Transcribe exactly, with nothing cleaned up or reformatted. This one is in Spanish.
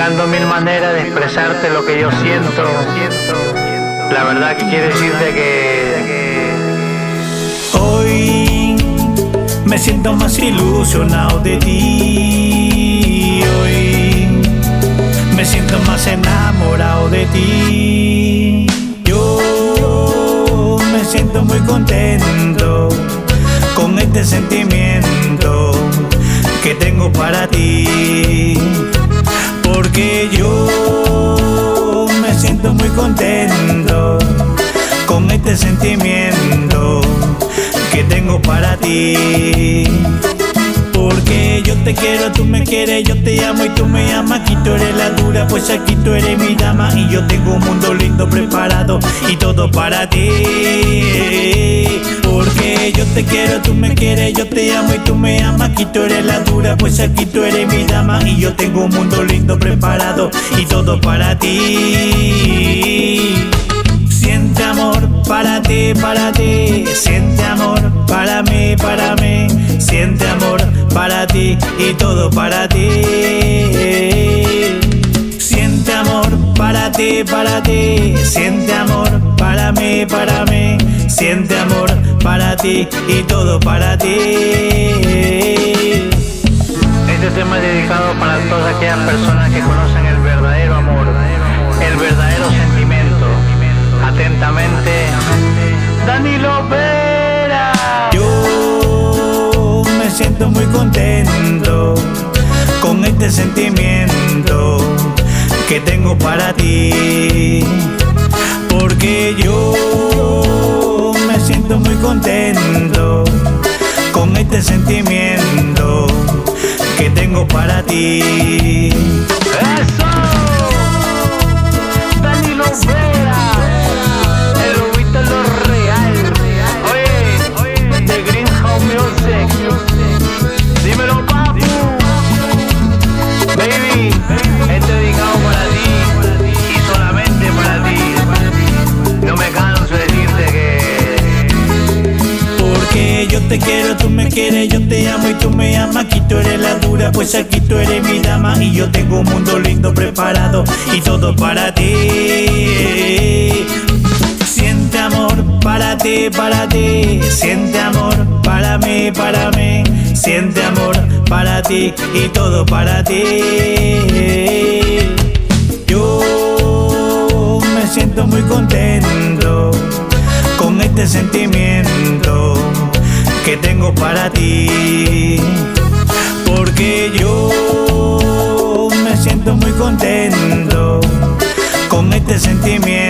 buscando mil maneras de expresarte lo que yo siento. La verdad que quiero decirte que hoy me siento más ilusionado de ti. Hoy me siento más enamorado de ti. Yo me siento muy contento con este sentimiento que tengo para ti, porque yo me siento muy contento con este sentimiento que tengo para ti. Porque yo te quiero, tú me quieres, yo te amo y tú me amas. Aquí tú eres la dura, pues aquí tú eres mi dama. Y yo tengo un mundo lindo preparado y todo para ti. Porque yo te quiero, tú me quieres, yo te amo y tú me amas. Aquí tú eres la dura, pues aquí tú eres mi dama. Y yo tengo un mundo lindo preparado y todo para ti. Siente amor para ti, para ti. Siente amor para mí, para mí. Siente amor para ti y todo para ti. Siente amor para ti, para ti. Siente amor para mí, para mí. Siente amor para ti y todo para ti. este tema es dedicado para todas aquellas personas que conocen el verdadero amor, el verdadero sentimiento. Atentamente, Danilo Vera. Yo me siento muy contento con este sentimiento que tengo para ti, porque yo me siento muy contento con este sentimiento que tengo para ti. ¡Eso! Danilo Vera, el lobito lo real. Oye, de Greenhouse Music. Dímelo, papu. Baby, este dedicado para ti y solamente para ti. No me canso de decirte que porque yo te quiero, tú me quieres, yo te amo y tú me amas. Aquí tú eres la dura, pues aquí tú eres mi dama. Y yo tengo un mundo lindo preparado y todo para ti. Siente amor para ti, para ti. Siente amor para mí, para mí. Siente amor para ti y todo para ti. Yo me siento muy contento con este sentimiento que tengo para ti, porque yo me siento muy contento con este sentimiento